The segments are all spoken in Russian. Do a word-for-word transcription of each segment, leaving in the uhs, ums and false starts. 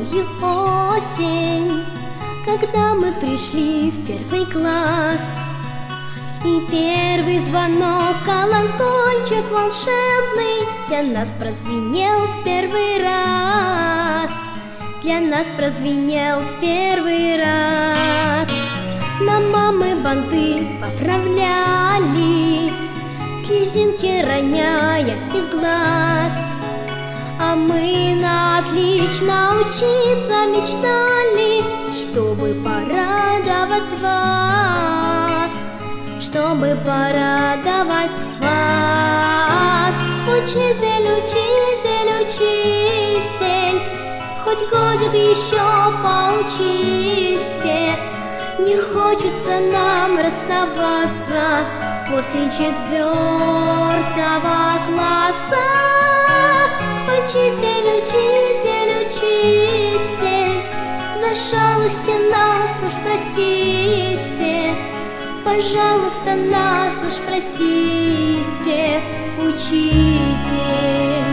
зимнюю осень, когда мы пришли в первый класс. И первый звонок, колокольчик волшебный для нас прозвенел в первый раз. Для нас прозвенел в первый раз. Нам мамы банты поправляли, слезинки роняя из глаз. А мы на отлично учиться мечтали, чтобы порадовать вас, чтобы порадовать вас. Учитель, учитель, учитель, хоть годик еще поучите. Не хочется нам расставаться после четвертого класса. Учитель, учитель, учитель, за шалости нас уж простите. Пожалуйста, нас уж простите, учитель.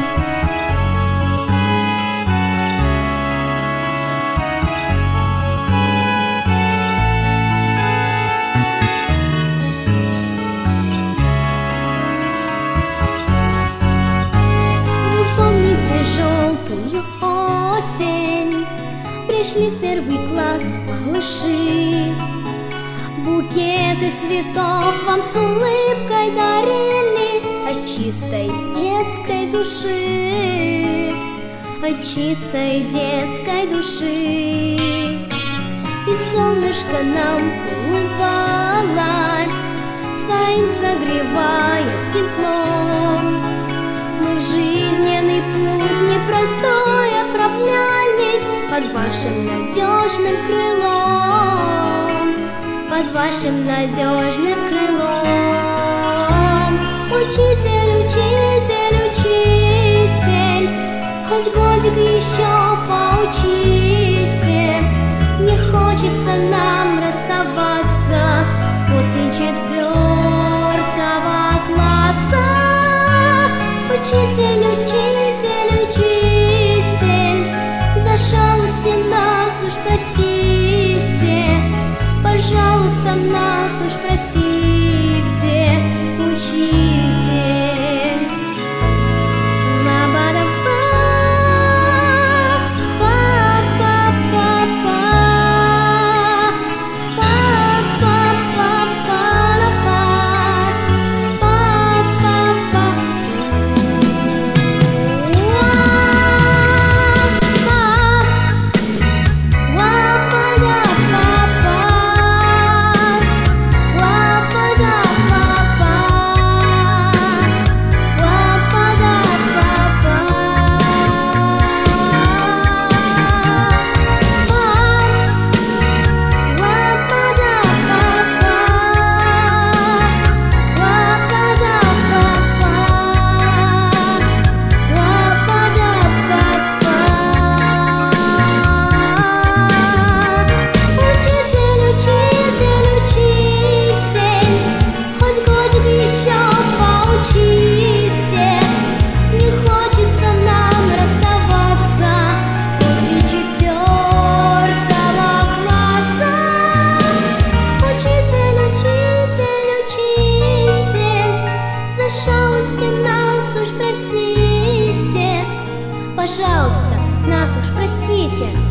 Осень, пришли в первый класс малыши. Букеты цветов вам с улыбкой дарили от чистой детской души, от чистой детской души. И солнышко нам улыбалось, своим согревая теплом. Мы в жизненный путь непростой отправлялись под вашим надежным крылом, под вашим надежным крылом. Учитель, учитель, учитель, хоть годик еще поучите. Не хочется нам расставаться после четвертого класса. Учитель, учитель, учитель, за шалости нас уж простите. Пожалуйста, нас уж простите, учитель. Ла-ба-да-ба, па-па-па-па, па-па-па-па-ла-па, па-па-па. Шалости нас уж простите, пожалуйста, нас уж простите.